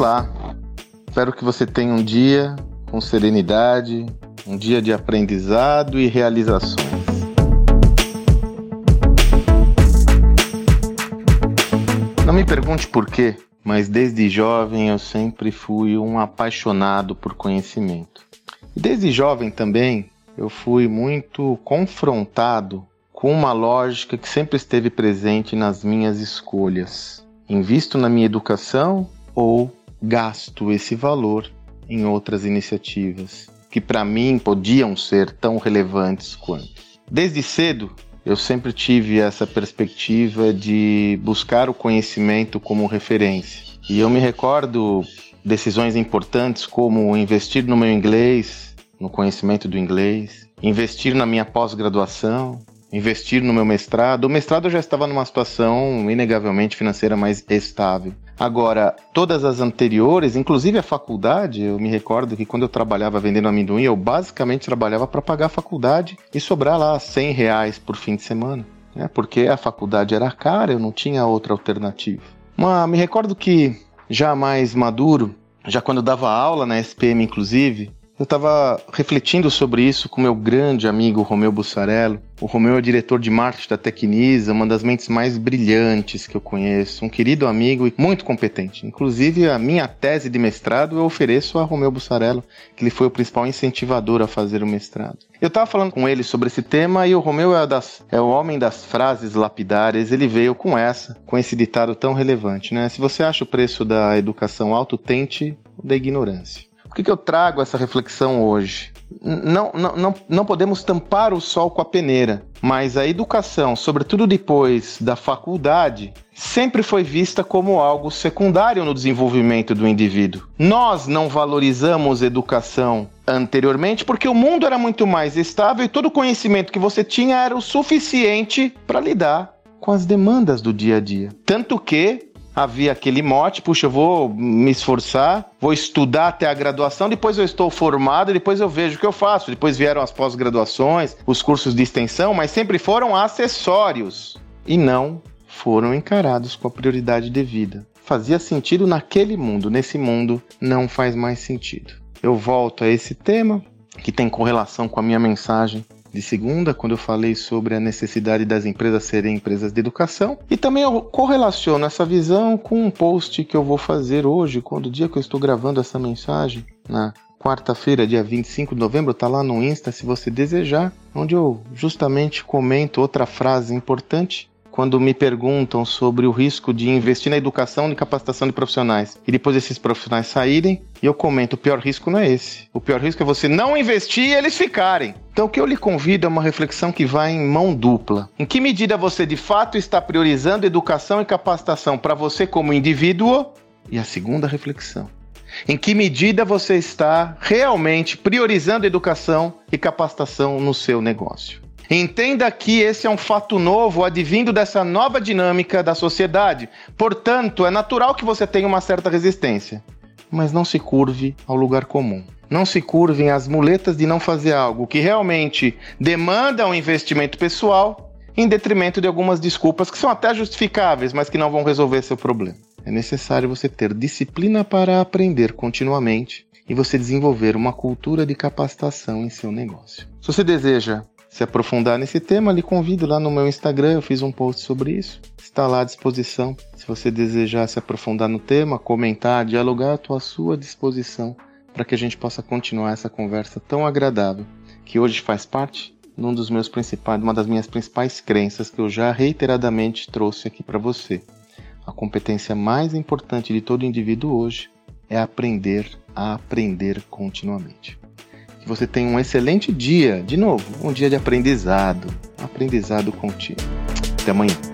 Olá, espero que você tenha um dia com serenidade, um dia de aprendizado e realizações. Não me pergunte por quê, mas desde jovem eu sempre fui um apaixonado por conhecimento. E desde jovem também eu fui muito confrontado com uma lógica que sempre esteve presente nas minhas escolhas. Invisto na minha educação ou gasto esse valor em outras iniciativas que para mim podiam ser tão relevantes quanto. Desde cedo eu sempre tive essa perspectiva de buscar o conhecimento como referência. E eu me recordo decisões importantes como investir no meu inglês, no conhecimento do inglês, investir na minha pós-graduação, investir no meu mestrado. O mestrado eu já estava numa situação inegavelmente financeira mais estável. Agora, todas as anteriores, inclusive a faculdade, eu me recordo que quando eu trabalhava vendendo amendoim, eu basicamente trabalhava para pagar a faculdade e sobrar lá R$100 por fim de semana, né? Porque a faculdade era cara, eu não tinha outra alternativa. Me recordo que já mais maduro, já quando eu dava aula na SPM inclusive, eu estava refletindo sobre isso com meu grande amigo Romeu Bussarello. O Romeu é diretor de marketing da Tecnisa, uma das mentes mais brilhantes que eu conheço, um querido amigo e muito competente. Inclusive, a minha tese de mestrado eu ofereço a Romeu Bussarello, que ele foi o principal incentivador a fazer o mestrado. Eu estava falando com ele sobre esse tema e o Romeu é o homem das frases lapidárias. Ele veio com esse ditado tão relevante, né? Se você acha o preço da educação alto, tente o da ignorância. Por que eu trago essa reflexão hoje? Não podemos tampar o sol com a peneira, mas a educação, sobretudo depois da faculdade, sempre foi vista como algo secundário no desenvolvimento do indivíduo. Nós não valorizamos educação anteriormente porque o mundo era muito mais estável e todo o conhecimento que você tinha era o suficiente para lidar com as demandas do dia a dia. Tanto que havia aquele mote, puxa, eu vou me esforçar, vou estudar até a graduação, depois eu estou formado, depois eu vejo o que eu faço. Depois vieram as pós-graduações, os cursos de extensão, mas sempre foram acessórios e não foram encarados com a prioridade devida. Fazia sentido naquele mundo, nesse mundo não faz mais sentido. Eu volto a esse tema, que tem correlação com a minha mensagem de segunda, quando eu falei sobre a necessidade das empresas serem empresas de educação. E também eu correlaciono essa visão com um post que eu vou fazer hoje, quando o dia que eu estou gravando essa mensagem, na quarta-feira, dia 25 de novembro, tá lá no Insta, se você desejar, onde eu justamente comento outra frase importante. Quando me perguntam sobre o risco de investir na educação e capacitação de profissionais e depois esses profissionais saírem, e eu comento, o pior risco não é esse. O pior risco é você não investir e eles ficarem. Então o que eu lhe convido é uma reflexão que vai em mão dupla. Em que medida você de fato está priorizando educação e capacitação para você como indivíduo? E a segunda reflexão. Em que medida você está realmente priorizando educação e capacitação no seu negócio? Entenda que esse é um fato novo, advindo dessa nova dinâmica da sociedade. Portanto, é natural que você tenha uma certa resistência. Mas não se curve ao lugar comum. Não se curvem às muletas de não fazer algo que realmente demanda um investimento pessoal, em detrimento de algumas desculpas que são até justificáveis, mas que não vão resolver seu problema. É necessário você ter disciplina para aprender continuamente e você desenvolver uma cultura de capacitação em seu negócio. Se você deseja se aprofundar nesse tema, lhe convido lá no meu Instagram, eu fiz um post sobre isso. Está lá à disposição. Se você desejar se aprofundar no tema, comentar, dialogar, estou à sua disposição para que a gente possa continuar essa conversa tão agradável, que hoje faz parte de uma das minhas principais crenças que eu já reiteradamente trouxe aqui para você. A competência mais importante de todo indivíduo hoje é aprender a aprender continuamente. Que você tenha um excelente dia, de novo, um dia de aprendizado contínuo. Até amanhã.